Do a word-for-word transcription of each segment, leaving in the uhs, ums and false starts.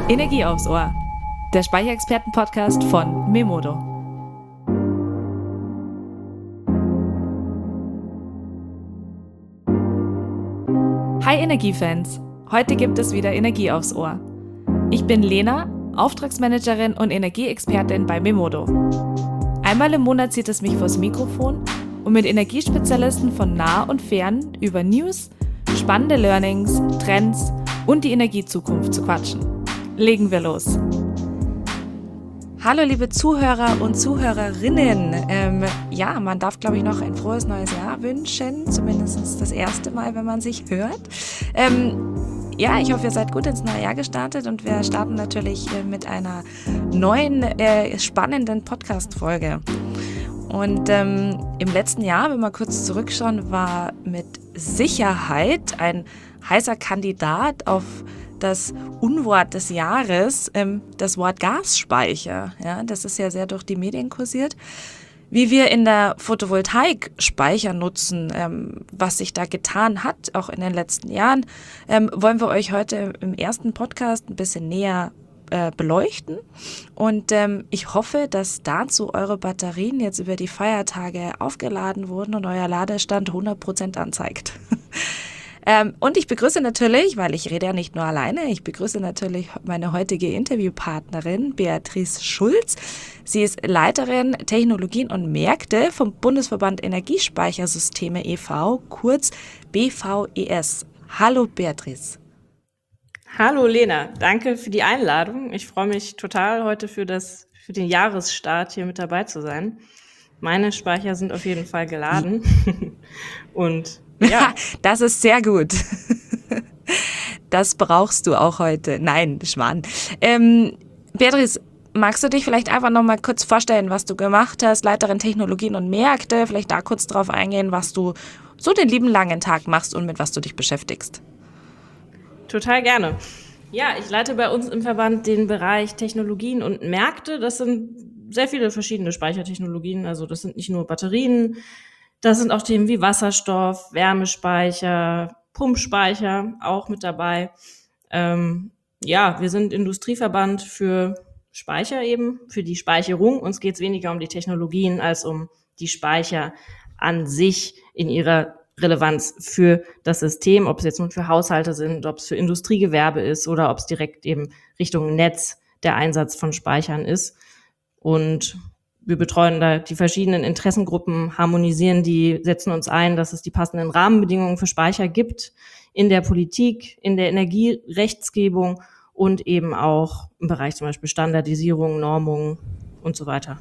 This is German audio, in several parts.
Energie aufs Ohr, der Speicherexperten-Podcast von Memodo. Hi Energiefans, heute gibt es wieder Energie aufs Ohr. Ich bin Lena, Auftragsmanagerin und Energieexpertin bei Memodo. Einmal im Monat zieht es mich vors Mikrofon, um mit Energiespezialisten von nah und fern über News, spannende Learnings, Trends und die Energiezukunft zu quatschen. Legen wir los. Hallo liebe Zuhörer und Zuhörerinnen. Ähm, ja, man darf, glaube ich, noch ein frohes neues Jahr wünschen. Zumindest das erste Mal, wenn man sich hört. Ähm, ja, ich hoffe, ihr seid gut ins neue Jahr gestartet und wir starten natürlich äh, mit einer neuen, äh, spannenden Podcast-Folge. Und ähm, im letzten Jahr, wenn wir kurz zurückschauen, war mit Sicherheit ein heißer Kandidat auf das Unwort des Jahres, ähm, das Wort Gasspeicher. Ja, das ist ja sehr durch die Medien kursiert. Wie wir in der Photovoltaik Speicher nutzen, ähm, was sich da getan hat, auch in den letzten Jahren, ähm, wollen wir euch heute im ersten Podcast ein bisschen näher äh, beleuchten. Und ähm, ich hoffe, dass dazu eure Batterien jetzt über die Feiertage aufgeladen wurden und euer Ladestand hundert Prozent anzeigt. Ähm, und ich begrüße natürlich, weil ich rede ja nicht nur alleine, ich begrüße natürlich meine heutige Interviewpartnerin Beatrice Schulz. Sie ist Leiterin Technologien und Märkte vom Bundesverband Energiespeichersysteme e V, kurz B V E S. Hallo Beatrice. Hallo Lena, danke für die Einladung. Ich freue mich total, heute für, das, für den Jahresstart hier mit dabei zu sein. Meine Speicher sind auf jeden Fall geladen und ja. Das ist sehr gut. Das brauchst du auch heute. Nein, Schmarrn. Ähm, Beatrice, magst du dich vielleicht einfach noch mal kurz vorstellen, was du gemacht hast, Leiterin Technologien und Märkte, vielleicht da kurz drauf eingehen, was du so den lieben langen Tag machst und mit was du dich beschäftigst? Total gerne. Ja, ich leite bei uns im Verband den Bereich Technologien und Märkte. Das sind sehr viele verschiedene Speichertechnologien. Also das sind nicht nur Batterien, das sind auch Themen wie Wasserstoff, Wärmespeicher, Pumpspeicher auch mit dabei. Ähm, ja, wir sind Industrieverband für Speicher eben, für die Speicherung. Uns geht es weniger um die Technologien als um die Speicher an sich in ihrer Relevanz für das System, ob es jetzt nun für Haushalte sind, ob es für Industriegewerbe ist oder ob es direkt eben Richtung Netz der Einsatz von Speichern ist. Und wir betreuen da die verschiedenen Interessengruppen, harmonisieren die, setzen uns ein, dass es die passenden Rahmenbedingungen für Speicher gibt in der Politik, in der Energierechtsgebung und eben auch im Bereich zum Beispiel Standardisierung, Normung und so weiter.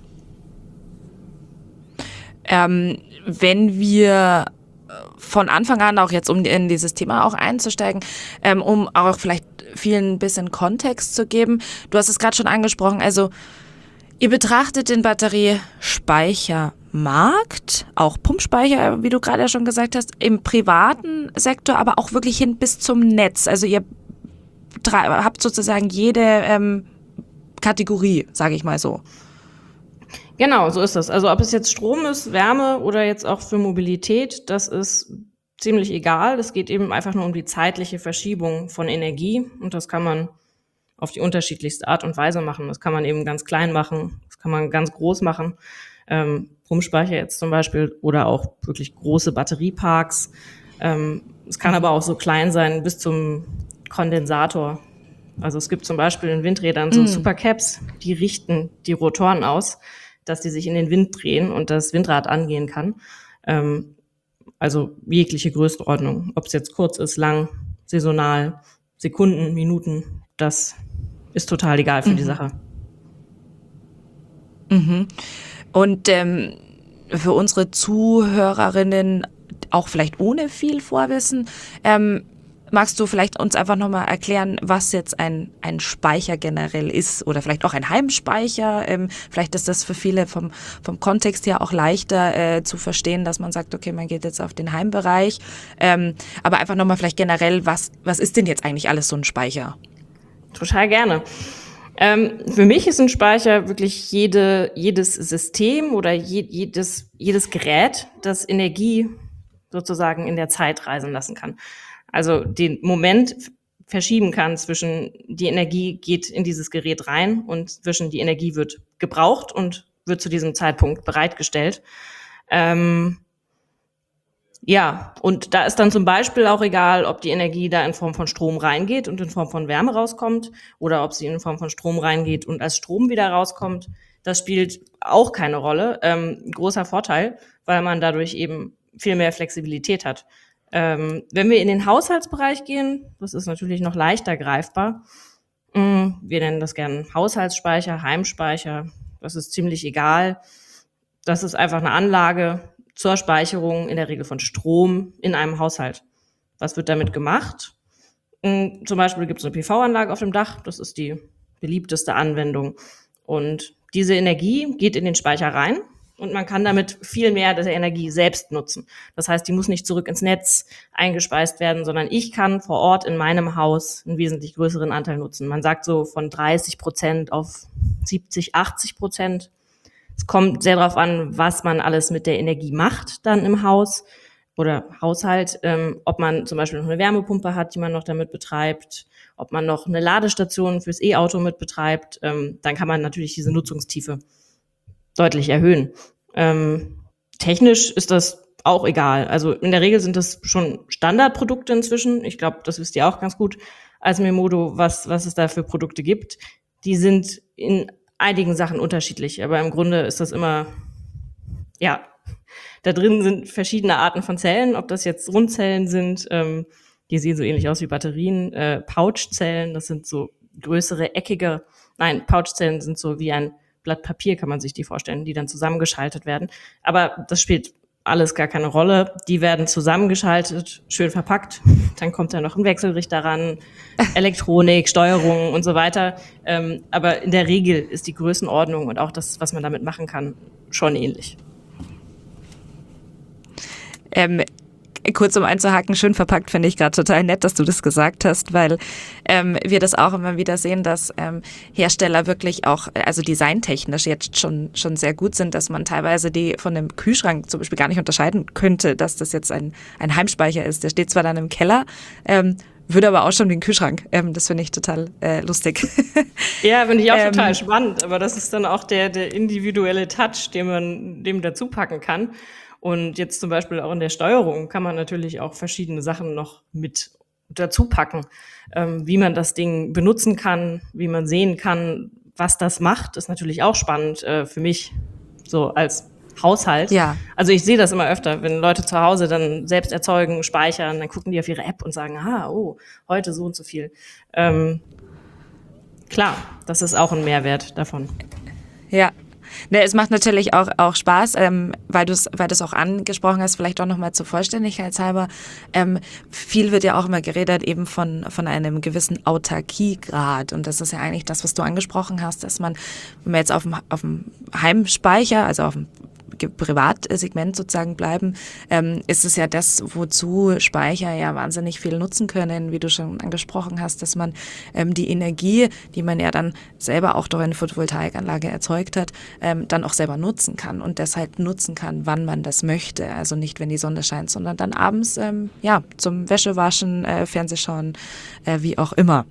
Ähm, wenn wir von Anfang an auch jetzt, um in dieses Thema auch einzusteigen, ähm, um auch vielleicht vielen ein bisschen Kontext zu geben. Du hast es gerade schon angesprochen, also ihr betrachtet den Batteriespeichermarkt, auch Pumpspeicher, wie du gerade ja schon gesagt hast, im privaten Sektor, aber auch wirklich hin bis zum Netz. Also ihr habt sozusagen jede ähm, Kategorie, sage ich mal so. Genau, so ist das. Also ob es jetzt Strom ist, Wärme oder jetzt auch für Mobilität, das ist ziemlich egal. Es geht eben einfach nur um die zeitliche Verschiebung von Energie und das kann man auf die unterschiedlichste Art und Weise machen. Das kann man eben ganz klein machen, das kann man ganz groß machen. Ähm, Pumpspeicher jetzt zum Beispiel oder auch wirklich große Batterieparks. Ähm, es kann aber auch so klein sein bis zum Kondensator. Also es gibt zum Beispiel in Windrädern so mm. Supercaps, die richten die Rotoren aus, dass die sich in den Wind drehen und das Windrad angehen kann. Ähm, also jegliche Größenordnung, ob es jetzt kurz ist, lang, saisonal, Sekunden, Minuten, das ist total egal für mhm. die Sache. Mhm. Und ähm, für unsere Zuhörerinnen, auch vielleicht ohne viel Vorwissen, ähm, magst du vielleicht uns einfach nochmal erklären, was jetzt ein, ein Speicher generell ist oder vielleicht auch ein Heimspeicher? Ähm, vielleicht ist das für viele vom, vom Kontext her auch leichter äh, zu verstehen, dass man sagt, okay, man geht jetzt auf den Heimbereich. Ähm, aber einfach nochmal vielleicht generell, was, was ist denn jetzt eigentlich alles so ein Speicher? Total gerne. Ähm, für mich ist ein Speicher wirklich jede, jedes System oder je, jedes, jedes Gerät, das Energie sozusagen in der Zeit reisen lassen kann. Also den Moment verschieben kann zwischen die Energie geht in dieses Gerät rein und zwischen die Energie wird gebraucht und wird zu diesem Zeitpunkt bereitgestellt. Ähm, ja, und da ist dann zum Beispiel auch egal, ob die Energie da in Form von Strom reingeht und in Form von Wärme rauskommt oder ob sie in Form von Strom reingeht und als Strom wieder rauskommt. Das spielt auch keine Rolle. Ähm, großer Vorteil, weil man dadurch eben viel mehr Flexibilität hat. Ähm, wenn wir in den Haushaltsbereich gehen, das ist natürlich noch leichter greifbar. Wir nennen das gerne Haushaltsspeicher, Heimspeicher. Das ist ziemlich egal. Das ist einfach eine Anlage zur Speicherung in der Regel von Strom in einem Haushalt. Was wird damit gemacht? Zum Beispiel gibt es eine P V-Anlage auf dem Dach. Das ist die beliebteste Anwendung. Und diese Energie geht in den Speicher rein und man kann damit viel mehr der Energie selbst nutzen. Das heißt, die muss nicht zurück ins Netz eingespeist werden, sondern ich kann vor Ort in meinem Haus einen wesentlich größeren Anteil nutzen. Man sagt so von dreißig Prozent auf siebzig, achtzig Prozent. Es kommt sehr darauf an, was man alles mit der Energie macht dann im Haus oder Haushalt, ähm, ob man zum Beispiel noch eine Wärmepumpe hat, die man noch damit betreibt, ob man noch eine Ladestation fürs E-Auto mit betreibt, ähm, dann kann man natürlich diese Nutzungstiefe deutlich erhöhen. Ähm, technisch ist das auch egal. Also in der Regel sind das schon Standardprodukte inzwischen. Ich glaube, das wisst ihr auch ganz gut als Memodo, was, was es da für Produkte gibt. Die sind in einigen Sachen unterschiedlich, aber im Grunde ist das immer, ja, da drin sind verschiedene Arten von Zellen, ob das jetzt Rundzellen sind, ähm, die sehen so ähnlich aus wie Batterien, äh, Pouchzellen, das sind so größere, eckige, nein, Pouchzellen sind so wie ein Blatt Papier, kann man sich die vorstellen, die dann zusammengeschaltet werden. Aber das spielt alles gar keine Rolle. Die werden zusammengeschaltet, schön verpackt. Dann kommt da noch ein Wechselrichter ran, Elektronik, Steuerung und so weiter. Ähm, aber in der Regel ist die Größenordnung und auch das, was man damit machen kann, schon ähnlich. Ähm, kurz um einzuhaken, schön verpackt, finde ich gerade total nett, dass du das gesagt hast, weil ähm, wir das auch immer wieder sehen, dass ähm, Hersteller wirklich auch, also designtechnisch jetzt schon schon sehr gut sind, dass man teilweise die von einem Kühlschrank zum Beispiel gar nicht unterscheiden könnte, dass das jetzt ein, ein Heimspeicher ist. Der steht zwar dann im Keller, ähm, würde aber auch schon wie ein Kühlschrank. Ähm, das finde ich total äh, lustig. Ja, finde ich auch ähm, total spannend, aber das ist dann auch der, der individuelle Touch, den man dem dazu packen kann. Und jetzt zum Beispiel auch in der Steuerung kann man natürlich auch verschiedene Sachen noch mit dazu packen. Ähm, wie man das Ding benutzen kann, wie man sehen kann, was das macht, ist natürlich auch spannend äh, für mich, so als Haushalt. Ja. Also ich sehe das immer öfter, wenn Leute zu Hause dann selbst erzeugen, speichern, dann gucken die auf ihre App und sagen, ah, oh, heute so und so viel. Ähm, klar, das ist auch ein Mehrwert davon. Ja. Ne, es macht natürlich auch, auch Spaß, ähm, weil du es weil du's auch angesprochen hast, vielleicht auch nochmal zur Vollständigkeit halber. Ähm, viel wird ja auch immer geredet eben von, von einem gewissen Autarkiegrad. Und das ist ja eigentlich das, was du angesprochen hast, dass man, wenn wir jetzt auf dem, auf dem Heimspeicher, also auf dem Privatsegment sozusagen bleiben, ähm, ist es ja das, wozu Speicher ja wahnsinnig viel nutzen können, wie du schon angesprochen hast, dass man ähm, die Energie, die man ja dann selber auch durch eine Photovoltaikanlage erzeugt hat, ähm, dann auch selber nutzen kann und deshalb nutzen kann, wann man das möchte. Also nicht, wenn die Sonne scheint, sondern dann abends ähm, ja zum Wäschewaschen, äh, Fernsehschauen, äh, wie auch immer.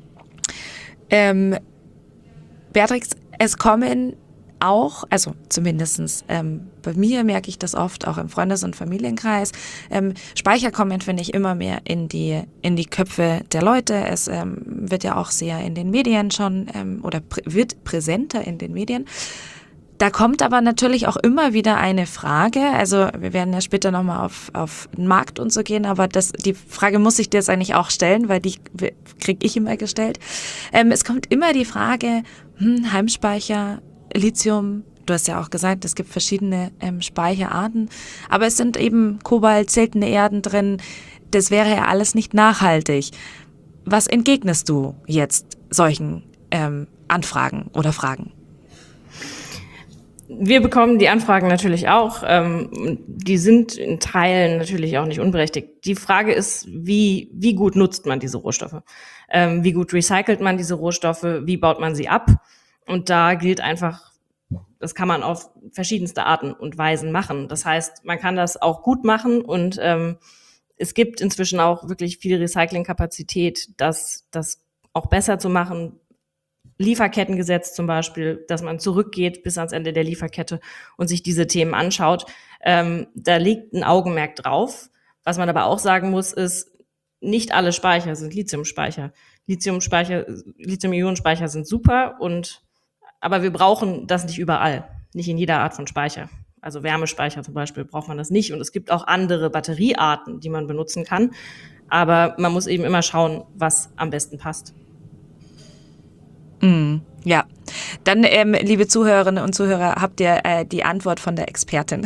Ähm, Beatrix, es kommen auch, also zumindestens ähm, bei mir merke ich das oft, auch im Freundes- und Familienkreis, ähm, Speicher kommen, finde ich, immer mehr in die in die Köpfe der Leute. Es ähm, wird ja auch sehr in den Medien schon ähm, oder prä- wird präsenter in den Medien. Da kommt aber natürlich auch immer wieder eine Frage, also wir werden ja später nochmal auf, auf den Markt und so gehen, aber das, die Frage muss ich dir jetzt eigentlich auch stellen, weil die kriege ich immer gestellt. Ähm, es kommt immer die Frage, hm, Heimspeicher, Lithium, du hast ja auch gesagt, es gibt verschiedene ähm, Speicherarten, aber es sind eben Kobalt, seltene Erden drin, das wäre ja alles nicht nachhaltig. Was entgegnest du jetzt solchen ähm, Anfragen oder Fragen? Wir bekommen die Anfragen natürlich auch. Ähm, die sind in Teilen natürlich auch nicht unberechtigt. Die Frage ist, wie, wie gut nutzt man diese Rohstoffe? Ähm, wie gut recycelt man diese Rohstoffe? Wie baut man sie ab? Und da gilt einfach, das kann man auf verschiedenste Arten und Weisen machen. Das heißt, man kann das auch gut machen und ähm, es gibt inzwischen auch wirklich viel Recyclingkapazität, das, das auch besser zu machen. Lieferkettengesetz zum Beispiel, dass man zurückgeht bis ans Ende der Lieferkette und sich diese Themen anschaut. Ähm, da liegt ein Augenmerk drauf. Was man aber auch sagen muss, ist, nicht alle Speicher sind Lithiumspeicher. Lithiumspeicher, Lithium-Ionen-Speicher sind super, und aber wir brauchen das nicht überall, nicht in jeder Art von Speicher. Also Wärmespeicher zum Beispiel braucht man das nicht, und es gibt auch andere Batteriearten, die man benutzen kann. Aber man muss eben immer schauen, was am besten passt. Mm, ja, dann, ähm, liebe Zuhörerinnen und Zuhörer, habt ihr äh, die Antwort von der Expertin.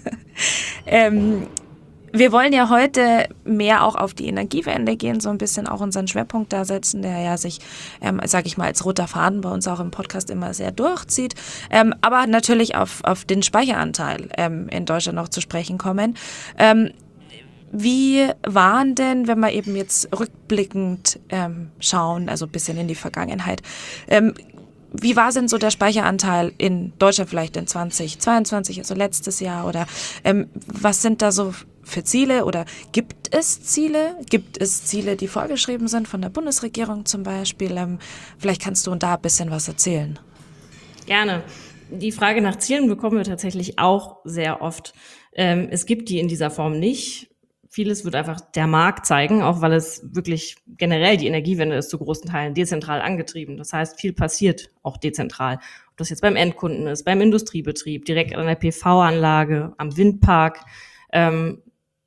ähm, wir wollen ja heute mehr auch auf die Energiewende gehen, so ein bisschen auch unseren Schwerpunkt da setzen, der ja sich, ähm, sage ich mal, als roter Faden bei uns auch im Podcast immer sehr durchzieht, ähm, aber natürlich auf, auf den Speicheranteil ähm, in Deutschland noch zu sprechen kommen. Ähm, Wie waren denn, wenn wir eben jetzt rückblickend ähm, schauen, also ein bisschen in die Vergangenheit, ähm, wie war denn so der Speicheranteil in Deutschland vielleicht in zwanzig zweiundzwanzig, also letztes Jahr, oder ähm, was sind da so für Ziele, oder gibt es Ziele? Gibt es Ziele, die vorgeschrieben sind von der Bundesregierung zum Beispiel? Ähm, vielleicht kannst du da ein bisschen was erzählen. Gerne. Die Frage nach Zielen bekommen wir tatsächlich auch sehr oft. Ähm, es gibt die in dieser Form nicht. Vieles wird einfach der Markt zeigen, auch weil es wirklich generell, die Energiewende ist zu großen Teilen dezentral angetrieben. Das heißt, viel passiert auch dezentral. Ob das jetzt beim Endkunden ist, beim Industriebetrieb, direkt an der P V-Anlage, am Windpark. Ähm,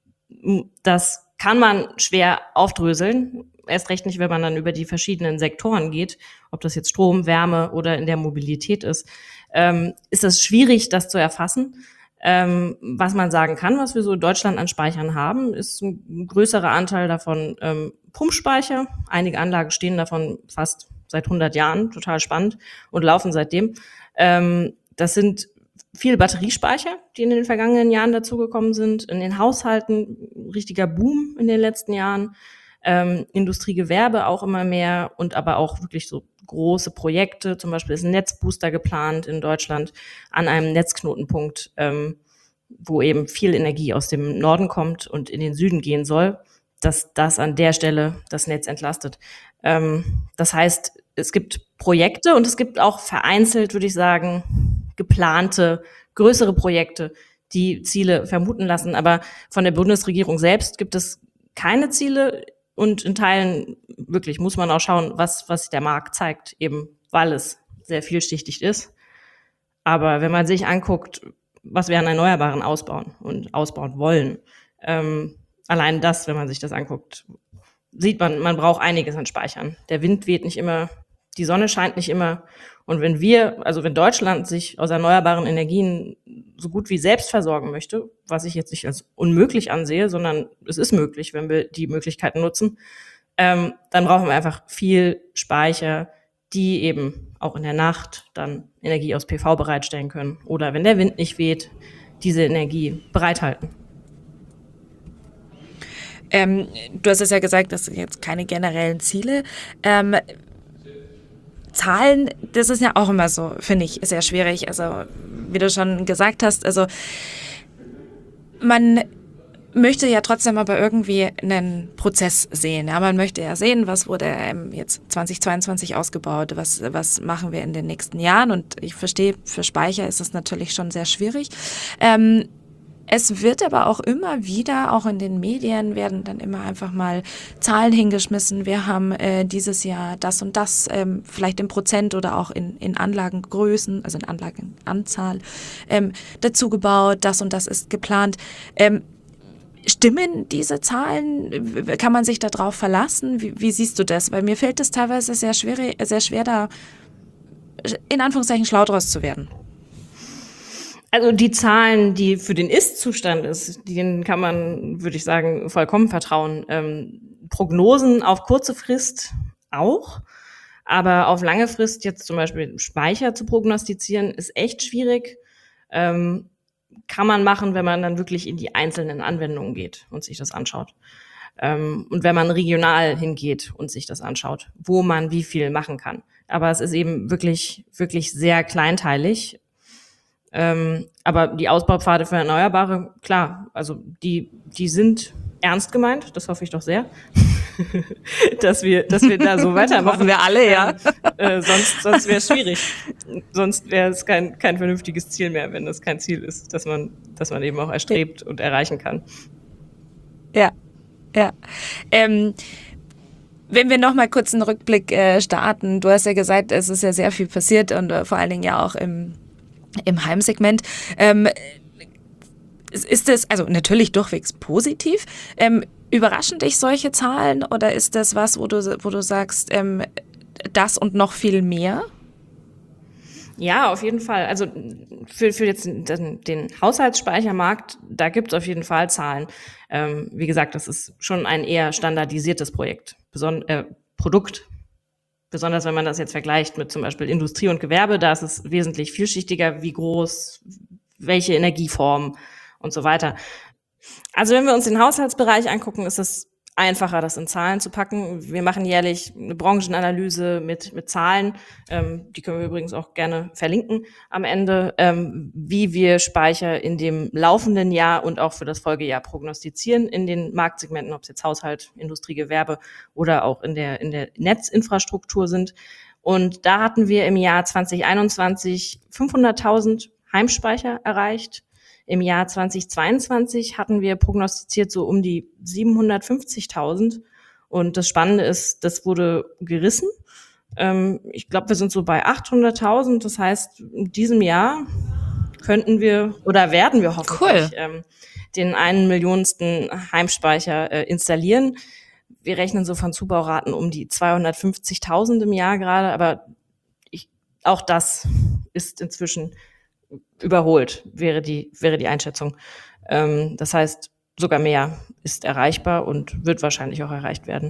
das kann man schwer aufdröseln. Erst recht nicht, wenn man dann über die verschiedenen Sektoren geht, ob das jetzt Strom, Wärme oder in der Mobilität ist. Ähm, ist es schwierig, das zu erfassen. Ähm, was man sagen kann, was wir so in Deutschland an Speichern haben, ist ein größerer Anteil davon ähm, Pumpspeicher. Einige Anlagen stehen davon fast seit hundert Jahren, total spannend, und laufen seitdem. Ähm, das sind viele Batteriespeicher, die in den vergangenen Jahren dazugekommen sind. In den Haushalten richtiger Boom in den letzten Jahren. Ähm, Industriegewerbe auch immer mehr, und aber auch wirklich so große Projekte. Zum Beispiel ist ein Netzbooster geplant in Deutschland an einem Netzknotenpunkt, ähm, wo eben viel Energie aus dem Norden kommt und in den Süden gehen soll, dass das an der Stelle das Netz entlastet. Ähm, das heißt, es gibt Projekte, und es gibt auch vereinzelt, würde ich sagen, geplante, größere Projekte, die Ziele vermuten lassen. Aber von der Bundesregierung selbst gibt es keine Ziele. Und in Teilen wirklich muss man auch schauen, was, was der Markt zeigt, eben weil es sehr vielschichtig ist. Aber wenn man sich anguckt, was wir an Erneuerbaren ausbauen und ausbauen wollen, ähm, allein das, wenn man sich das anguckt, sieht man, man braucht einiges an Speichern. Der Wind weht nicht immer, die Sonne scheint nicht immer. Und wenn wir, also wenn Deutschland sich aus erneuerbaren Energien so gut wie selbst versorgen möchte, was ich jetzt nicht als unmöglich ansehe, sondern es ist möglich, wenn wir die Möglichkeiten nutzen, ähm, dann brauchen wir einfach viel Speicher, die eben auch in der Nacht dann Energie aus P V bereitstellen können. Oder wenn der Wind nicht weht, diese Energie bereithalten. Ähm, du hast es ja gesagt, das sind jetzt keine generellen Ziele. Ähm, Zahlen, das ist ja auch immer so, finde ich, sehr schwierig. Also, wie du schon gesagt hast, also man möchte ja trotzdem aber irgendwie einen Prozess sehen. Ja, man möchte ja sehen, was wurde ähm, jetzt zwanzig zweiundzwanzig ausgebaut, was, was machen wir in den nächsten Jahren. Und ich verstehe, für Speicher ist das natürlich schon sehr schwierig. Ähm, Es wird aber auch immer wieder, auch in den Medien, werden dann immer einfach mal Zahlen hingeschmissen. Wir haben äh, dieses Jahr das und das, ähm, vielleicht in Prozent oder auch in, in Anlagengrößen, also in Anlagenanzahl, ähm, dazu gebaut. Das und das ist geplant. Ähm, stimmen diese Zahlen? Kann man sich darauf verlassen? Wie, wie siehst du das? Weil mir fällt es teilweise sehr schwer, sehr schwer, da in Anführungszeichen schlau draus zu werden. Also die Zahlen, die für den Ist-Zustand ist, denen kann man, würde ich sagen, vollkommen vertrauen. Ähm, Prognosen auf kurze Frist auch, aber auf lange Frist jetzt zum Beispiel Speicher zu prognostizieren, ist echt schwierig. Ähm, kann man machen, wenn man dann wirklich in die einzelnen Anwendungen geht und sich das anschaut. Ähm, und wenn man regional hingeht und sich das anschaut, wo man wie viel machen kann. Aber es ist eben wirklich, wirklich sehr kleinteilig. Ähm, aber die Ausbaupfade für Erneuerbare, klar, also die, die sind ernst gemeint, das hoffe ich doch sehr, dass wir, dass wir da so weitermachen. Hoffen wir alle, ja. Ähm, äh, sonst sonst wäre es schwierig. Sonst wäre es kein, kein vernünftiges Ziel mehr, wenn das kein Ziel ist, dass man, dass man eben auch erstrebt und erreichen kann. Ja, ja. Ähm, wenn wir noch mal kurz einen Rückblick äh, starten, du hast ja gesagt, es ist ja sehr viel passiert und äh, vor allen Dingen ja auch im, im Heimsegment. Ähm, ist das, also natürlich durchwegs positiv, ähm, überraschen dich solche Zahlen oder ist das was, wo du, wo du sagst, ähm, das und noch viel mehr? Ja, auf jeden Fall. Also für, für jetzt den, den Haushaltsspeichermarkt, da gibt es auf jeden Fall Zahlen. Ähm, wie gesagt, das ist schon ein eher standardisiertes Projekt, beson- äh, Produkt. Besonders wenn man das jetzt vergleicht mit zum Beispiel Industrie und Gewerbe, da ist es wesentlich vielschichtiger, wie groß, welche Energieform und so weiter. Also wenn wir uns den Haushaltsbereich angucken, ist es einfacher, das in Zahlen zu packen. Wir machen jährlich eine Branchenanalyse mit, mit Zahlen, ähm, die können wir übrigens auch gerne verlinken am Ende, ähm, wie wir Speicher in dem laufenden Jahr und auch für das Folgejahr prognostizieren in den Marktsegmenten, ob es jetzt Haushalt, Industrie, Gewerbe oder auch in der, in der Netzinfrastruktur sind. Und da hatten wir im Jahr zwanzig einundzwanzig fünfhunderttausend Heimspeicher erreicht. Im Jahr zwanzig zweiundzwanzig hatten wir prognostiziert so um die siebenhundertfünfzigtausend. Und das Spannende ist, das wurde gerissen. Ähm, ich glaube, wir sind so bei achthunderttausend. Das heißt, in diesem Jahr könnten wir oder werden wir hoffentlich cool. ähm, den einen Millionensten Heimspeicher äh, installieren. Wir rechnen so von Zubauraten um die zweihundertfünfzigtausend im Jahr gerade. Aber ich, auch das ist inzwischen überholt, wäre die, wäre die Einschätzung. Ähm, das heißt, sogar mehr ist erreichbar und wird wahrscheinlich auch erreicht werden.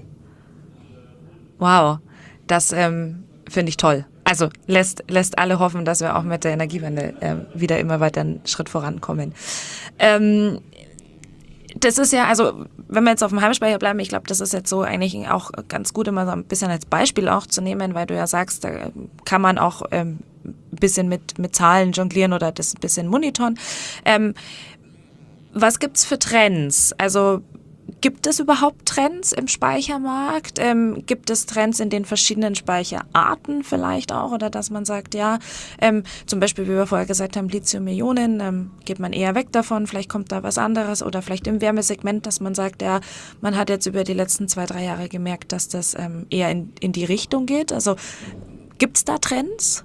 Wow, das ähm, finde ich toll. Also lässt, lässt alle hoffen, dass wir auch mit der Energiewende äh, wieder immer weiter einen Schritt vorankommen. Ähm, das ist ja, also wenn wir jetzt auf dem Heimspeicher bleiben, ich glaube, das ist jetzt so eigentlich auch ganz gut, immer so ein bisschen als Beispiel auch zu nehmen, weil du ja sagst, da kann man auch ähm, ein bisschen mit, mit Zahlen jonglieren oder das ein bisschen monitoren. Ähm, was gibt's für Trends? Also gibt es überhaupt Trends im Speichermarkt? Ähm, gibt es Trends in den verschiedenen Speicherarten vielleicht auch? Oder dass man sagt, ja, ähm, zum Beispiel, wie wir vorher gesagt haben, Lithium-Ionen, ähm, geht man eher weg davon, vielleicht kommt da was anderes. Oder vielleicht im Wärmesegment, dass man sagt, ja, man hat jetzt über die letzten zwei, drei Jahre gemerkt, dass das ähm, eher in, in die Richtung geht. Also gibt's da Trends?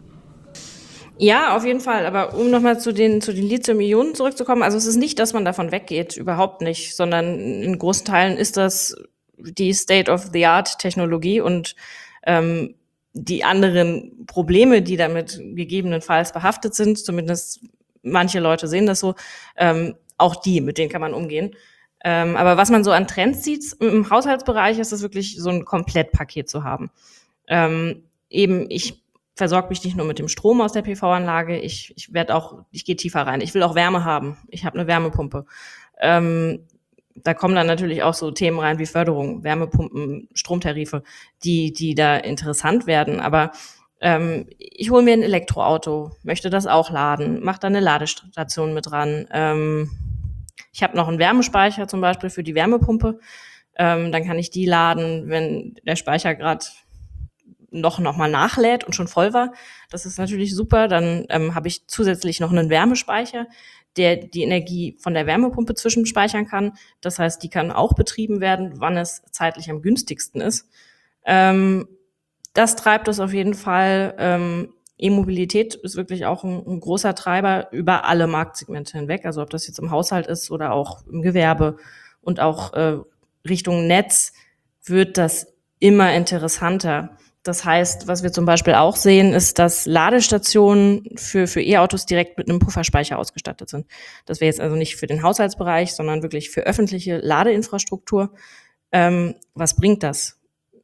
Ja, auf jeden Fall. Aber um nochmal zu den, zu den Lithium-Ionen zurückzukommen, also es ist nicht, dass man davon weggeht, überhaupt nicht, sondern in großen Teilen ist das die State-of-the-Art-Technologie und ähm, die anderen Probleme, die damit gegebenenfalls behaftet sind, zumindest manche Leute sehen das so, ähm, auch die, mit denen kann man umgehen. Ähm, aber was man so an Trends sieht, im Haushaltsbereich ist es wirklich so ein Komplettpaket zu haben. Ähm, eben, ich versorge mich nicht nur mit dem Strom aus der P V-Anlage, ich, ich werde auch, ich gehe tiefer rein. Ich will auch Wärme haben. Ich habe eine Wärmepumpe. Ähm, da kommen dann natürlich auch so Themen rein wie Förderung, Wärmepumpen, Stromtarife, die, die da interessant werden. Aber ähm, ich hole mir ein Elektroauto, möchte das auch laden, mache da eine Ladestation mit dran. Ähm, ich habe noch einen Wärmespeicher zum Beispiel für die Wärmepumpe. Ähm, dann kann ich die laden, wenn der Speicher gerade noch noch mal nachlädt und schon voll war. Das ist natürlich super. Dann ähm, habe ich zusätzlich noch einen Wärmespeicher, der die Energie von der Wärmepumpe zwischenspeichern kann. Das heißt, die kann auch betrieben werden, wann es zeitlich am günstigsten ist. Ähm, das treibt es auf jeden Fall. Ähm, E-Mobilität ist wirklich auch ein, ein großer Treiber über alle Marktsegmente hinweg. Also ob das jetzt im Haushalt ist oder auch im Gewerbe und auch äh, Richtung Netz wird das immer interessanter. Das heißt, was wir zum Beispiel auch sehen, ist, dass Ladestationen für, für E-Autos direkt mit einem Pufferspeicher ausgestattet sind. Das wäre jetzt also nicht für den Haushaltsbereich, sondern wirklich für öffentliche Ladeinfrastruktur. Ähm, was bringt das?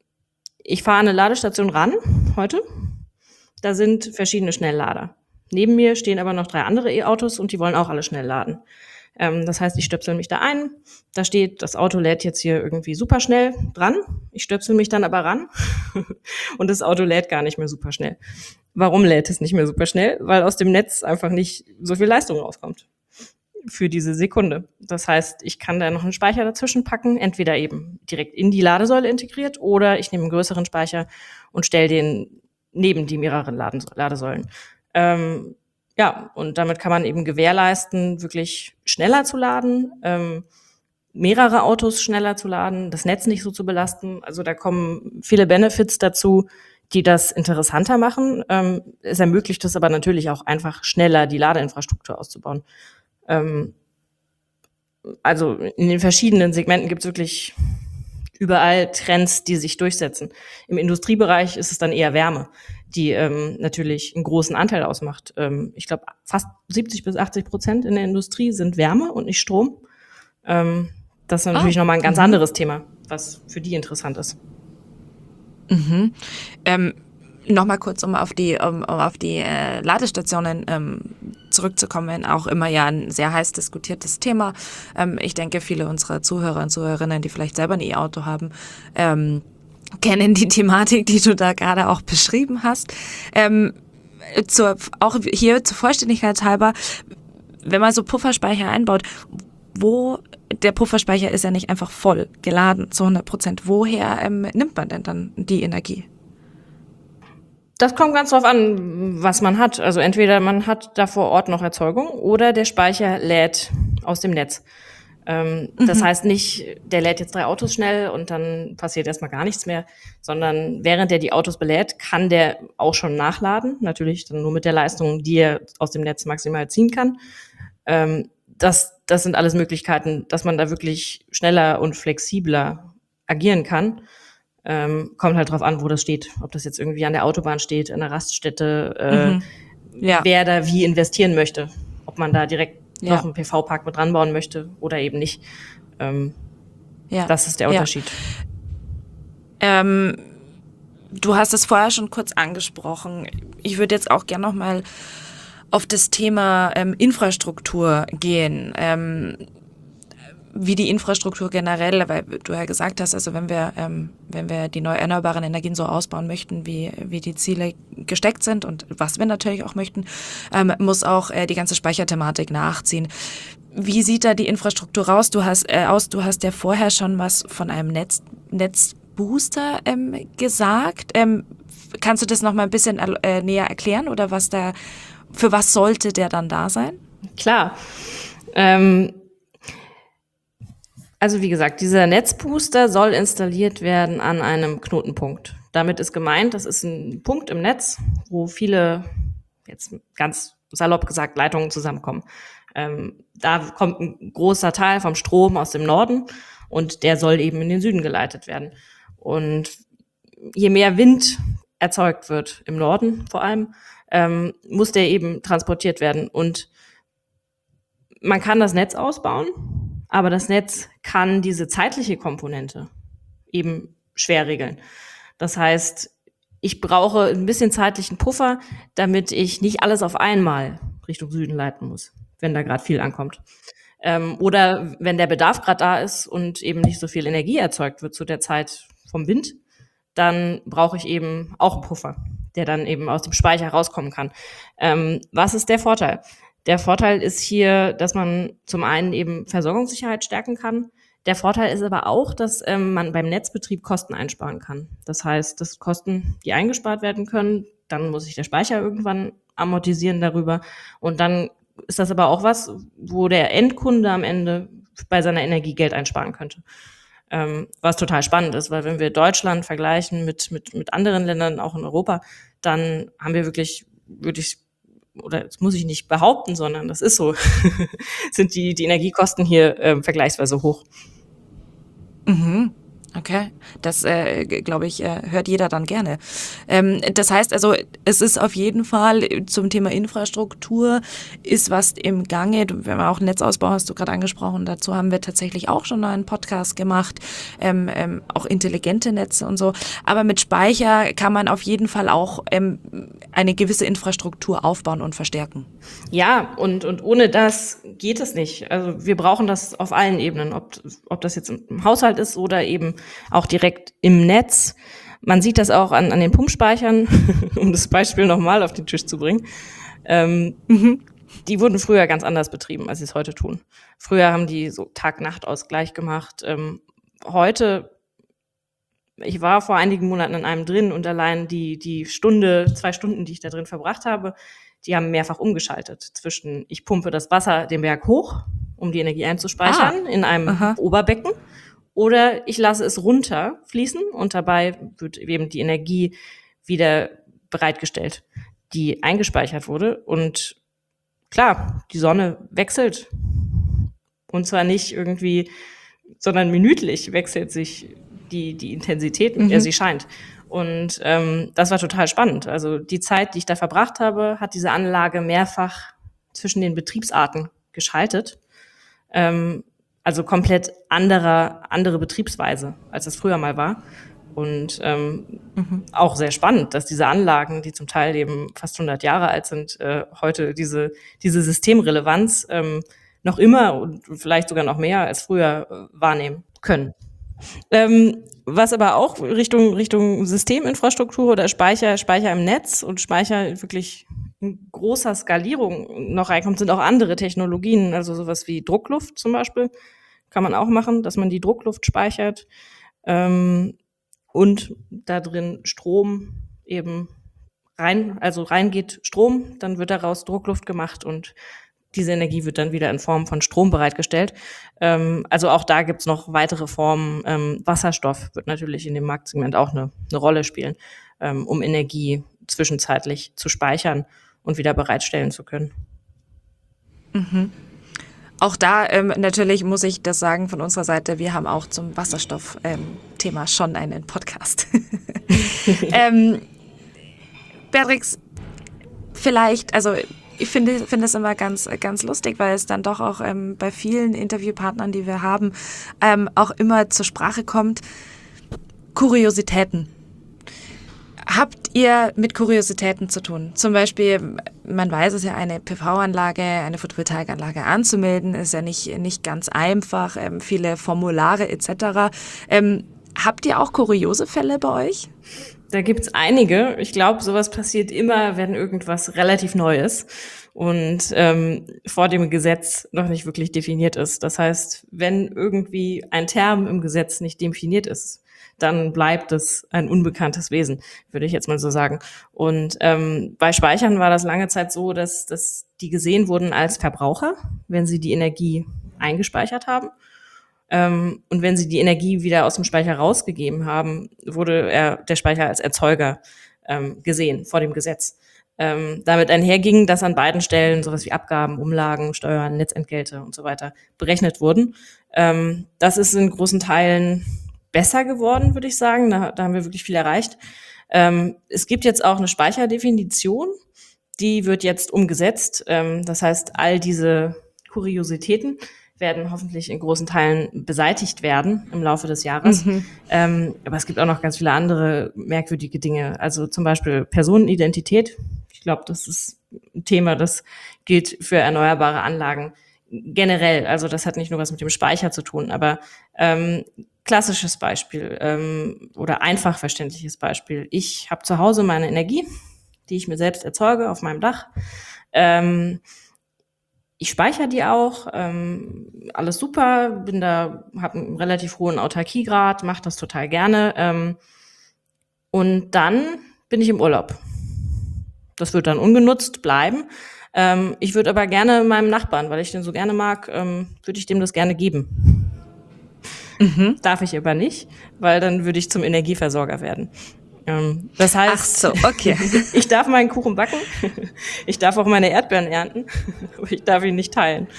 Ich fahre eine Ladestation ran heute. Da sind verschiedene Schnelllader. Neben mir stehen aber noch drei andere E-Autos und die wollen auch alle schnell laden. Ähm, das heißt, ich stöpsel mich da ein. Da steht, das Auto lädt jetzt hier irgendwie super schnell dran. Ich stöpsel mich dann aber ran und das Auto lädt gar nicht mehr super schnell. Warum lädt es nicht mehr super schnell? Weil aus dem Netz einfach nicht so viel Leistung rauskommt. für diese Sekunde. Das heißt, ich kann da noch einen Speicher dazwischen packen, entweder eben direkt in die Ladesäule integriert oder ich nehme einen größeren Speicher und stelle den neben die mehreren Laden- Ladesäulen. Ähm, ja, und damit kann man eben gewährleisten, wirklich schneller zu laden, ähm, mehrere Autos schneller zu laden, das Netz nicht so zu belasten. Also da kommen viele Benefits dazu, die das interessanter machen. Ähm, es ermöglicht es aber natürlich auch einfach schneller, die Ladeinfrastruktur auszubauen. Ähm, also in den verschiedenen Segmenten gibt es wirklich überall Trends, die sich durchsetzen. Im Industriebereich ist es dann eher Wärme, die ähm, natürlich einen großen Anteil ausmacht. Ähm, ich glaube, fast siebzig bis achtzig Prozent in der Industrie sind Wärme und nicht Strom. Ähm, das ist natürlich Ah, nochmal ein ganz mhm. anderes Thema, was für die interessant ist. Mhm. Ähm, Nochmal kurz, um auf die, um, um auf die äh, Ladestationen ähm, zurückzukommen, auch immer ja ein sehr heiß diskutiertes Thema. Ähm, ich denke, viele unserer Zuhörer und Zuhörerinnen, die vielleicht selber ein E-Auto haben, ähm, kennen die Thematik, die du da gerade auch beschrieben hast. Ähm, zur, auch hier zur Vollständigkeit halber, wenn man so Pufferspeicher einbaut, wo der Pufferspeicher ist ja nicht einfach voll geladen zu hundert Prozent. Woher ähm, nimmt man denn dann die Energie? Das kommt ganz drauf an, was man hat. Also entweder man hat da vor Ort noch Erzeugung oder der Speicher lädt aus dem Netz. Ähm, mhm. Das heißt nicht, der lädt jetzt drei Autos schnell und dann passiert erstmal gar nichts mehr, sondern während er die Autos belädt, kann der auch schon nachladen. Natürlich dann nur mit der Leistung, die er aus dem Netz maximal ziehen kann. Ähm, das, das sind alles Möglichkeiten, dass man da wirklich schneller und flexibler agieren kann. Ähm, kommt halt drauf an, wo das steht. Ob das jetzt irgendwie an der Autobahn steht, in einer Raststätte, äh, mhm. ja. wer da wie investieren möchte. Ob man da direkt ja. noch einen P V-Park mit ranbauen möchte oder eben nicht. Ähm, ja. Das ist der Unterschied. Ja. Ähm, du hast es vorher schon kurz angesprochen. Ich würde jetzt auch gerne noch mal auf das Thema ähm, Infrastruktur gehen. Ähm, wie die Infrastruktur generell, weil du ja gesagt hast, also wenn wir ähm, wenn wir die neu erneuerbaren Energien so ausbauen möchten, wie wie die Ziele gesteckt sind und was wir natürlich auch möchten, ähm, muss auch äh, die ganze Speicherthematik nachziehen. Wie sieht da die Infrastruktur raus? Du hast äh, aus, du hast ja vorher schon was von einem Netz Netzbooster ähm, gesagt. Ähm, kannst du das noch mal ein bisschen äh, näher erklären oder was da, für was sollte der dann da sein? Klar. Ähm Also wie gesagt, dieser Netzbooster soll installiert werden an einem Knotenpunkt. Damit ist gemeint, das ist ein Punkt im Netz, wo viele, jetzt ganz salopp gesagt, Leitungen zusammenkommen. Ähm, da kommt ein großer Teil vom Strom aus dem Norden und der soll eben in den Süden geleitet werden. Und je mehr Wind erzeugt wird, im Norden vor allem, ähm, muss der eben transportiert werden. Und man kann das Netz ausbauen, aber das Netz kann diese zeitliche Komponente eben schwer regeln. Das heißt, ich brauche ein bisschen zeitlichen Puffer, damit ich nicht alles auf einmal Richtung Süden leiten muss, wenn da gerade viel ankommt. Ähm, oder wenn der Bedarf gerade da ist und eben nicht so viel Energie erzeugt wird zu der Zeit vom Wind, dann brauche ich eben auch einen Puffer, der dann eben aus dem Speicher rauskommen kann. Ähm, was ist der Vorteil? Der Vorteil ist hier, dass man zum einen eben Versorgungssicherheit stärken kann. Der Vorteil ist aber auch, dass ähm, man beim Netzbetrieb Kosten einsparen kann. Das heißt, das Kosten, die eingespart werden können, dann muss sich der Speicher irgendwann amortisieren darüber. Und dann ist das aber auch was, wo der Endkunde am Ende bei seiner Energie Geld einsparen könnte. Ähm, was total spannend ist, weil wenn wir Deutschland vergleichen mit, mit, mit anderen Ländern, auch in Europa, dann haben wir wirklich, wirklich, oder das muss ich nicht behaupten, sondern das ist so, sind die, die Energiekosten hier äh, vergleichsweise hoch. Mhm. Okay, das äh, glaube ich, äh, hört jeder dann gerne. Ähm, das heißt also, es ist auf jeden Fall zum Thema Infrastruktur ist was im Gange. Wenn man auch Netzausbau hast du gerade angesprochen, dazu haben wir tatsächlich auch schon einen Podcast gemacht, ähm, ähm, auch intelligente Netze und so. Aber mit Speicher kann man auf jeden Fall auch ähm, eine gewisse Infrastruktur aufbauen und verstärken. Ja, und, und ohne das geht es nicht. Also wir brauchen das auf allen Ebenen, ob, ob das jetzt im Haushalt ist oder eben auch direkt im Netz. Man sieht das auch an, an den Pumpspeichern, um das Beispiel nochmal auf den Tisch zu bringen. Ähm, mhm. die wurden früher ganz anders betrieben, als sie es heute tun. Früher haben die so Tag-Nacht-Ausgleich gemacht. Ähm, heute, ich war vor einigen Monaten in einem drin und allein die, die Stunde, zwei Stunden, die ich da drin verbracht habe, die haben mehrfach umgeschaltet zwischen, ich pumpe das Wasser den Berg hoch, um die Energie einzuspeichern Ah, in einem aha. Oberbecken, oder ich lasse es runter fließen und dabei wird eben die Energie wieder bereitgestellt, die eingespeichert wurde. Und klar, die Sonne wechselt. Und zwar nicht irgendwie, sondern minütlich wechselt sich die, die Intensität, mit der Mhm. sie scheint. Und ähm, das war total spannend. Also die Zeit, die ich da verbracht habe, hat diese Anlage mehrfach zwischen den Betriebsarten geschaltet. Ähm, also komplett anderer, andere Betriebsweise, als es früher mal war. Und ähm, Mhm. auch sehr spannend, dass diese Anlagen, die zum Teil eben fast hundert Jahre alt sind, äh, heute diese, diese Systemrelevanz ähm, noch immer und vielleicht sogar noch mehr als früher äh, wahrnehmen können. Ähm, was aber auch Richtung, Richtung Systeminfrastruktur oder Speicher, Speicher im Netz und Speicher wirklich in großer Skalierung noch reinkommt, sind auch andere Technologien, also sowas wie Druckluft zum Beispiel, kann man auch machen, dass man die Druckluft speichert ähm, und da drin Strom eben rein, also reingeht Strom, dann wird daraus Druckluft gemacht und diese Energie wird dann wieder in Form von Strom bereitgestellt. Ähm, also auch da gibt's noch weitere Formen. Ähm, Wasserstoff wird natürlich in dem Marktsegment auch eine, eine Rolle spielen, ähm, um Energie zwischenzeitlich zu speichern und wieder bereitstellen zu können. Auch da ähm, natürlich muss ich das sagen von unserer Seite, wir haben auch zum Wasserstoff-Thema schon einen Podcast. ähm, Beatrix, vielleicht, also ich finde finde es immer ganz ganz lustig, weil es dann doch auch ähm, bei vielen Interviewpartnern, die wir haben, ähm, auch immer zur Sprache kommt, Kuriositäten. Habt ihr mit Kuriositäten zu tun? Zum Beispiel, man weiß es ja, eine P V-Anlage, eine Photovoltaikanlage anzumelden, ist ja nicht, nicht ganz einfach, ähm, viele Formulare et cetera. Ähm, habt ihr auch kuriose Fälle bei euch? Da gibt's einige. Ich glaube, sowas passiert immer, wenn irgendwas relativ neu ist und ähm, vor dem Gesetz noch nicht wirklich definiert ist. Das heißt, wenn irgendwie ein Term im Gesetz nicht definiert ist, dann bleibt es ein unbekanntes Wesen, würde ich jetzt mal so sagen. Und ähm, bei Speichern war das lange Zeit so, dass, dass die gesehen wurden als Verbraucher, wenn sie die Energie eingespeichert haben. Ähm, und wenn sie die Energie wieder aus dem Speicher rausgegeben haben, wurde er, der Speicher als Erzeuger ähm, gesehen vor dem Gesetz. Ähm, damit einherging, dass an beiden Stellen sowas wie Abgaben, Umlagen, Steuern, Netzentgelte und so weiter berechnet wurden. Ähm, das ist in großen Teilen besser geworden, würde ich sagen. Da, da haben wir wirklich viel erreicht. Ähm, es gibt jetzt auch eine Speicherdefinition, die wird jetzt umgesetzt. Ähm, das heißt, all diese Kuriositäten werden hoffentlich in großen Teilen beseitigt werden im Laufe des Jahres. Mhm. Ähm, aber es gibt auch noch ganz viele andere merkwürdige Dinge. Also zum Beispiel Personenidentität. Ich glaube, das ist ein Thema, das gilt für erneuerbare Anlagen generell. Also das hat nicht nur was mit dem Speicher zu tun, aber ähm, klassisches Beispiel ähm, oder einfach verständliches Beispiel. Ich habe zu Hause meine Energie, die ich mir selbst erzeuge auf meinem Dach. Ähm, Ich speichere die auch, ähm, alles super, bin da, habe einen relativ hohen Autarkiegrad, mache das total gerne. Ähm, und dann bin ich im Urlaub. Das wird dann ungenutzt bleiben. Ähm, ich würde aber gerne meinem Nachbarn, weil ich den so gerne mag, ähm, würde ich dem das gerne geben. Mhm. Darf ich aber nicht, weil dann würde ich zum Energieversorger werden. Das heißt, ach so, okay. Ich darf meinen Kuchen backen, ich darf auch meine Erdbeeren ernten, aber ich darf ihn nicht teilen.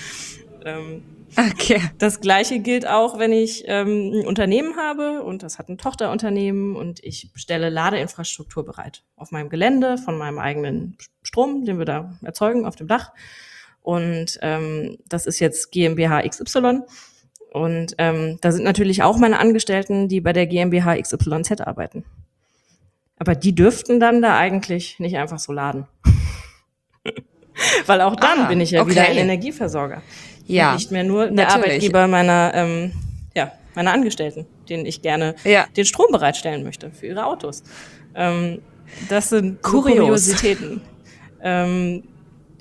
Okay. Das Gleiche gilt auch, wenn ich ähm, ein Unternehmen habe und das hat ein Tochterunternehmen und ich stelle Ladeinfrastruktur bereit auf meinem Gelände von meinem eigenen Strom, den wir da erzeugen auf dem Dach. Und ähm, das ist jetzt GmbH X Y. Und ähm, da sind natürlich auch meine Angestellten, die bei der GmbH X Y Z arbeiten. Aber die dürften dann da eigentlich nicht einfach so laden. Weil auch dann ah, bin ich ja okay. wieder ein Energieversorger. Ja, und nicht mehr nur der natürlich. Arbeitgeber meiner, ähm, ja, meiner Angestellten, denen ich gerne ja. den Strom bereitstellen möchte für ihre Autos. Ähm, das sind Kurios. Kuriositäten. Ähm,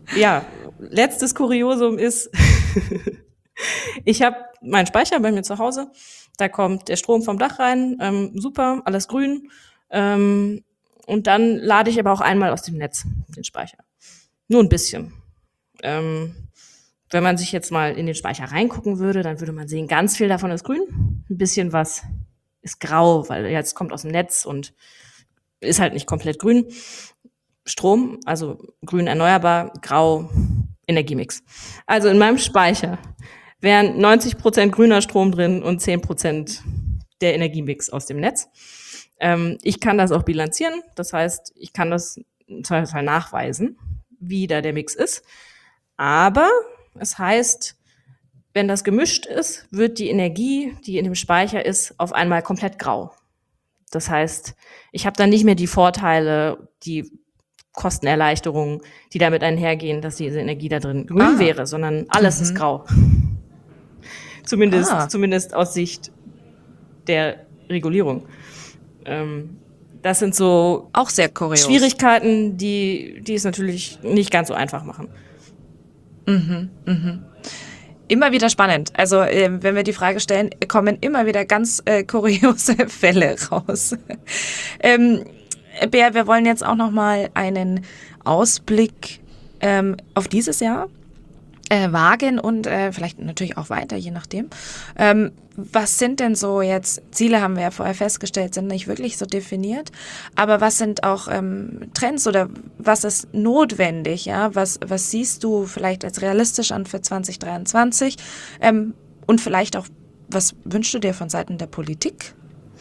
ja, letztes Kuriosum ist, ich habe meinen Speicher bei mir zu Hause, da kommt der Strom vom Dach rein, ähm, super, alles grün, ähm, und dann lade ich aber auch einmal aus dem Netz den Speicher. Nur ein bisschen. Ähm, wenn man sich jetzt mal in den Speicher reingucken würde, dann würde man sehen, ganz viel davon ist grün, ein bisschen was ist grau, weil jetzt kommt aus dem Netz und ist halt nicht komplett grün. Strom, also grün erneuerbar, grau Energiemix. Also in meinem Speicher wären neunzig Prozent grüner Strom drin und zehn Prozent der Energiemix aus dem Netz. Ähm, ich kann das auch bilanzieren, das heißt, ich kann das im Zweifelsfall nachweisen, wie da der Mix ist. Aber es heißt, wenn das gemischt ist, wird die Energie, die in dem Speicher ist, auf einmal komplett grau. Das heißt, ich habe dann nicht mehr die Vorteile, die Kostenerleichterungen, die damit einhergehen, dass diese Energie da drin grün ah. wäre, sondern alles mhm. ist grau. Zumindest, ah. zumindest aus Sicht der Regulierung. Ähm, das sind so auch sehr kurios. Schwierigkeiten, die, die es natürlich nicht ganz so einfach machen. Mhm, mhm. Immer wieder spannend. Also äh, wenn wir die Frage stellen, kommen immer wieder ganz äh, kuriose Fälle raus. ähm, Bea, wir wollen jetzt auch noch mal einen Ausblick ähm, auf dieses Jahr äh, wagen und äh, vielleicht natürlich auch weiter, je nachdem. Ähm, was sind denn so jetzt, Ziele haben wir ja vorher festgestellt, sind nicht wirklich so definiert, aber was sind auch ähm, Trends oder was ist notwendig? Ja? Was, was siehst du vielleicht als realistisch an für zwanzig dreiundzwanzig ähm, und vielleicht auch, was wünschst du dir von Seiten der Politik?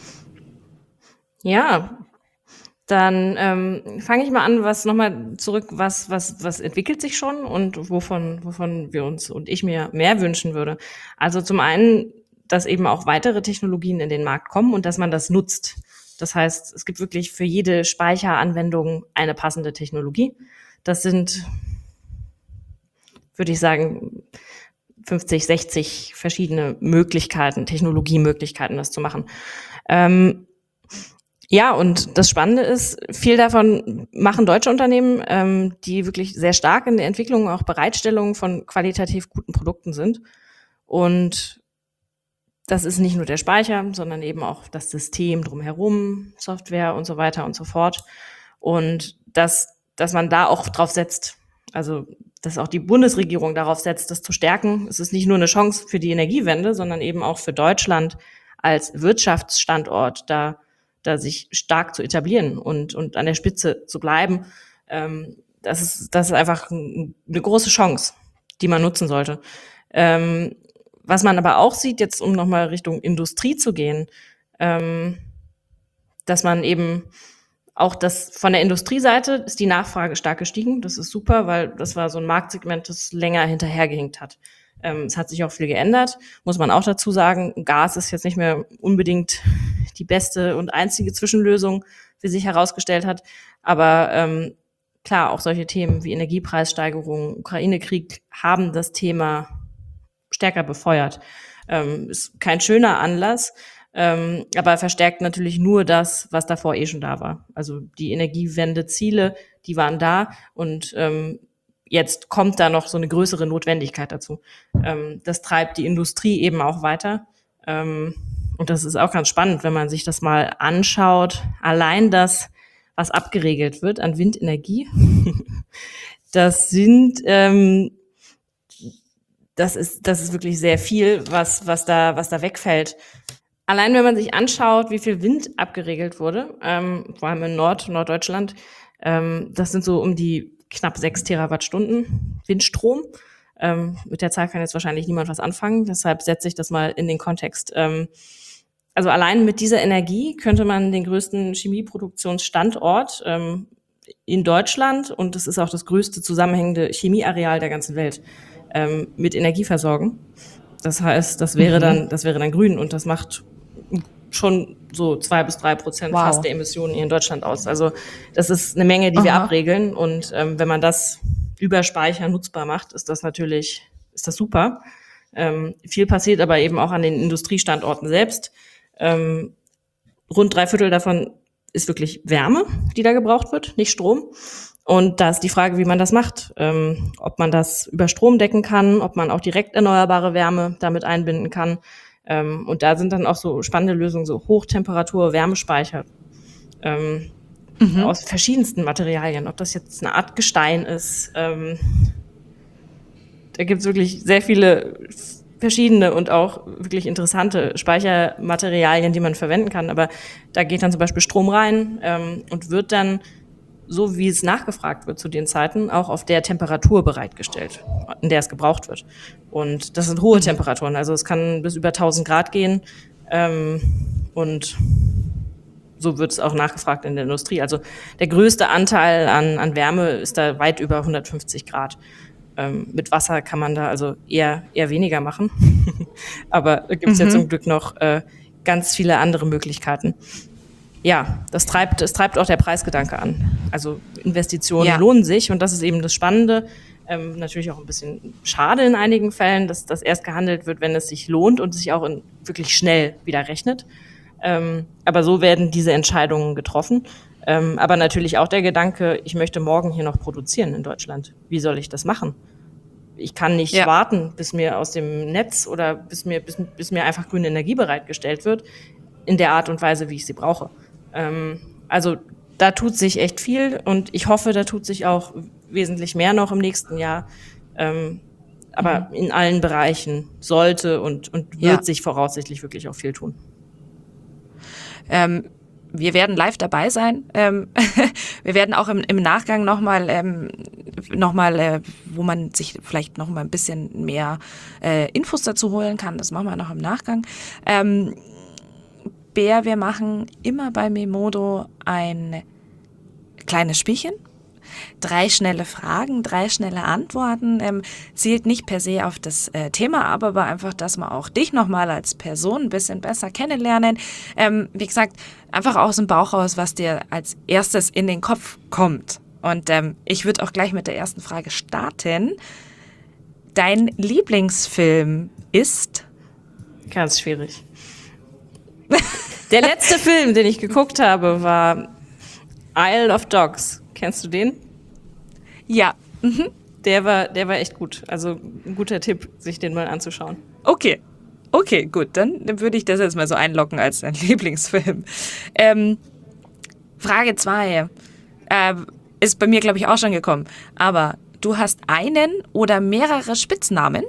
Ja, dann ähm, fange ich mal an, was nochmal zurück, was was was entwickelt sich schon und wovon wovon wir uns und ich mir mehr wünschen würde. Also zum einen, dass eben auch weitere Technologien in den Markt kommen und dass man das nutzt. Das heißt, es gibt wirklich für jede Speicheranwendung eine passende Technologie. Das sind, würde ich sagen, fünfzig, sechzig verschiedene Möglichkeiten, Technologiemöglichkeiten, das zu machen. Ähm, Ja, und das Spannende ist, viel davon machen deutsche Unternehmen, ähm, die wirklich sehr stark in der Entwicklung und auch Bereitstellung von qualitativ guten Produkten sind. Und das ist nicht nur der Speicher, sondern eben auch das System drumherum, Software und so weiter und so fort. Und dass, dass man da auch drauf setzt, also dass auch die Bundesregierung darauf setzt, das zu stärken. Es ist nicht nur eine Chance für die Energiewende, sondern eben auch für Deutschland als Wirtschaftsstandort, da da sich stark zu etablieren und und an der Spitze zu bleiben. Ähm, das ist das ist einfach eine große Chance, die man nutzen sollte. Ähm, was man aber auch sieht, jetzt um nochmal Richtung Industrie zu gehen, ähm, dass man eben auch das von der Industrieseite ist die Nachfrage stark gestiegen. Das ist super, weil das war so ein Marktsegment, das länger hinterhergehinkt hat. Ähm, es hat sich auch viel geändert, muss man auch dazu sagen. Gas ist jetzt nicht mehr unbedingt die beste und einzige Zwischenlösung, wie sich herausgestellt hat. Aber ähm, klar, auch solche Themen wie Energiepreissteigerung, Ukraine-Krieg haben das Thema stärker befeuert. Ähm, ist kein schöner Anlass, ähm, aber verstärkt natürlich nur das, was davor eh schon da war. Also die Energiewende-Ziele, die waren da und ähm, jetzt kommt da noch so eine größere Notwendigkeit dazu. Ähm, das treibt die Industrie eben auch weiter. Ähm, und das ist auch ganz spannend, wenn man sich das mal anschaut. Allein das, was abgeregelt wird an Windenergie, das sind, ähm, das ist, das ist wirklich sehr viel, was, was da, was da wegfällt. Allein wenn man sich anschaut, wie viel Wind abgeregelt wurde, ähm, vor allem in Nord, Norddeutschland, ähm, das sind so um die knapp sechs Terawattstunden Windstrom. Ähm, mit der Zahl kann jetzt wahrscheinlich niemand was anfangen, deshalb setze ich das mal in den Kontext. Ähm, also allein mit dieser Energie könnte man den größten Chemieproduktionsstandort ähm, in Deutschland, und das ist auch das größte zusammenhängende Chemieareal der ganzen Welt, ähm, mit Energie versorgen. Das heißt, das wäre dann, das wäre dann grün, und das macht schon so zwei bis drei Prozent wow. fast der Emissionen hier in Deutschland aus. Also das ist eine Menge, die Aha. wir abregeln, und ähm, wenn man das über Speicher nutzbar macht, ist das natürlich, ist das super. Ähm, viel passiert aber eben auch an den Industriestandorten selbst. Ähm, rund drei Viertel davon ist wirklich Wärme, die da gebraucht wird, nicht Strom. Und da ist die Frage, wie man das macht. Ähm, ob man das über Strom decken kann, ob man auch direkt erneuerbare Wärme damit einbinden kann. Ähm, und da sind dann auch so spannende Lösungen, so Hochtemperatur-Wärmespeicher ähm, mhm. aus verschiedensten Materialien. Ob das jetzt eine Art Gestein ist. Ähm, da gibt es wirklich sehr viele verschiedene und auch wirklich interessante Speichermaterialien, die man verwenden kann. Aber da geht dann zum Beispiel Strom rein ähm, und wird dann, so wie es nachgefragt wird zu den Zeiten, auch auf der Temperatur bereitgestellt, in der es gebraucht wird. Und das sind hohe Temperaturen, also es kann bis über tausend Grad gehen. Ähm, und so wird es auch nachgefragt in der Industrie. Also der größte Anteil an, an Wärme ist da weit über hundertfünfzig Grad. Ähm, mit Wasser kann man da also eher, eher weniger machen. Aber da gibt es mhm. ja zum Glück noch äh, ganz viele andere Möglichkeiten. Ja, das treibt, das treibt auch der Preisgedanke an. Also Investitionen ja. lohnen sich und das ist eben das Spannende. Ähm, natürlich auch ein bisschen schade in einigen Fällen, dass das erst gehandelt wird, wenn es sich lohnt und sich auch in, wirklich schnell wieder rechnet. Ähm, aber so werden diese Entscheidungen getroffen. Ähm, aber natürlich auch der Gedanke, ich möchte morgen hier noch produzieren in Deutschland. Wie soll ich das machen? Ich kann nicht ja. warten, bis mir aus dem Netz oder bis mir, bis, bis mir einfach grüne Energie bereitgestellt wird, in der Art und Weise, wie ich sie brauche. Ähm, also da tut sich echt viel und ich hoffe, da tut sich auch wesentlich mehr noch im nächsten Jahr. Ähm, aber mhm. in allen Bereichen sollte und, und wird ja. sich voraussichtlich wirklich auch viel tun. Ähm, wir werden live dabei sein. Ähm, wir werden auch im, im Nachgang nochmal, ähm, noch mal, äh, wo man sich vielleicht noch mal ein bisschen mehr äh, Infos dazu holen kann, das machen wir noch im Nachgang. Ähm, Bär, wir machen immer bei Memodo ein kleines Spielchen. Drei schnelle Fragen, drei schnelle Antworten. Ähm, zielt nicht per se auf das äh, Thema ab, aber einfach, dass wir auch dich nochmal als Person ein bisschen besser kennenlernen. Ähm, wie gesagt, einfach aus dem Bauch raus, was dir als erstes in den Kopf kommt. Und ähm, ich würde auch gleich mit der ersten Frage starten. Dein Lieblingsfilm ist? Ganz schwierig. Der letzte Film, den ich geguckt habe, war Isle of Dogs. Kennst du den? Ja. Mhm. Der war, der war echt gut. Also ein guter Tipp, sich den mal anzuschauen. Okay. Okay, gut. Dann würde ich das jetzt mal so einloggen als dein Lieblingsfilm. Ähm, Frage zwei. Äh, ist bei mir, glaube ich, auch schon gekommen. Aber du hast einen oder mehrere Spitznamen?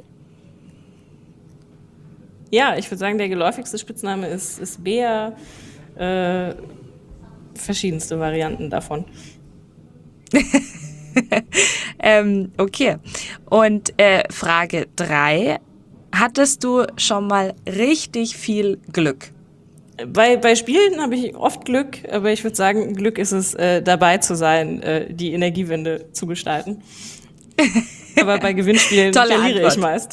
Ja, ich würde sagen, der geläufigste Spitzname ist, ist Bea. Äh, verschiedenste Varianten davon. ähm, okay. Und äh, Frage drei. Hattest du schon mal richtig viel Glück? Bei, bei Spielen habe ich oft Glück, aber ich würde sagen, Glück ist es, äh, dabei zu sein, äh, die Energiewende zu gestalten. Aber bei Gewinnspielen verliere ich meist.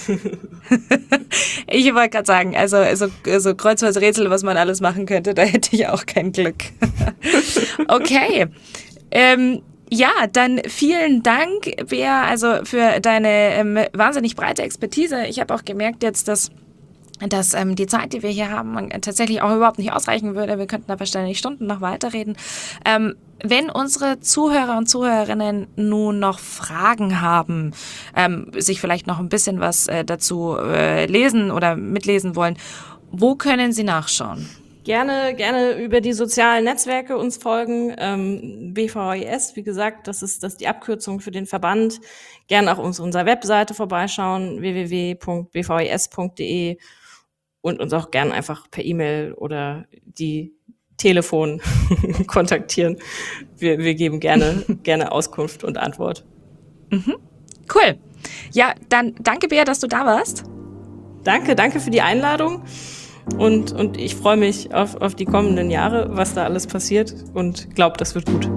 Ich wollte gerade sagen, also so, so Kreuzworträtsel, was man alles machen könnte, da hätte ich auch kein Glück. Okay. Ähm, ja, dann vielen Dank, Bea, also für deine ähm, wahnsinnig breite Expertise. Ich habe auch gemerkt jetzt, dass dass ähm, die Zeit, die wir hier haben, tatsächlich auch überhaupt nicht ausreichen würde. Wir könnten da wahrscheinlich Stunden noch weiterreden. Ähm, wenn unsere Zuhörer und Zuhörerinnen nun noch Fragen haben, ähm, sich vielleicht noch ein bisschen was äh, dazu äh, lesen oder mitlesen wollen, wo können sie nachschauen? Gerne, gerne über die sozialen Netzwerke uns folgen. Ähm, B V I S, wie gesagt, das ist, das ist die Abkürzung für den Verband. Gerne auch auf unserer Webseite vorbeischauen, w w w punkt b v i s punkt d e. Und uns auch gerne einfach per E-Mail oder die Telefon kontaktieren. Wir, wir geben gerne, gerne Auskunft und Antwort. Mhm. Cool. Ja, dann danke, Bea, dass du da warst. Danke, danke für die Einladung. Und, und ich freue mich auf, auf die kommenden Jahre, was da alles passiert und glaube, das wird gut.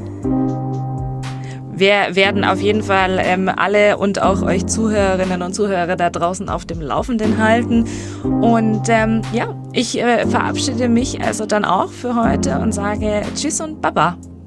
Wir werden auf jeden Fall ähm, alle und auch euch Zuhörerinnen und Zuhörer da draußen auf dem Laufenden halten. Und ähm, ja, ich äh, verabschiede mich also dann auch für heute und sage Tschüss und Baba.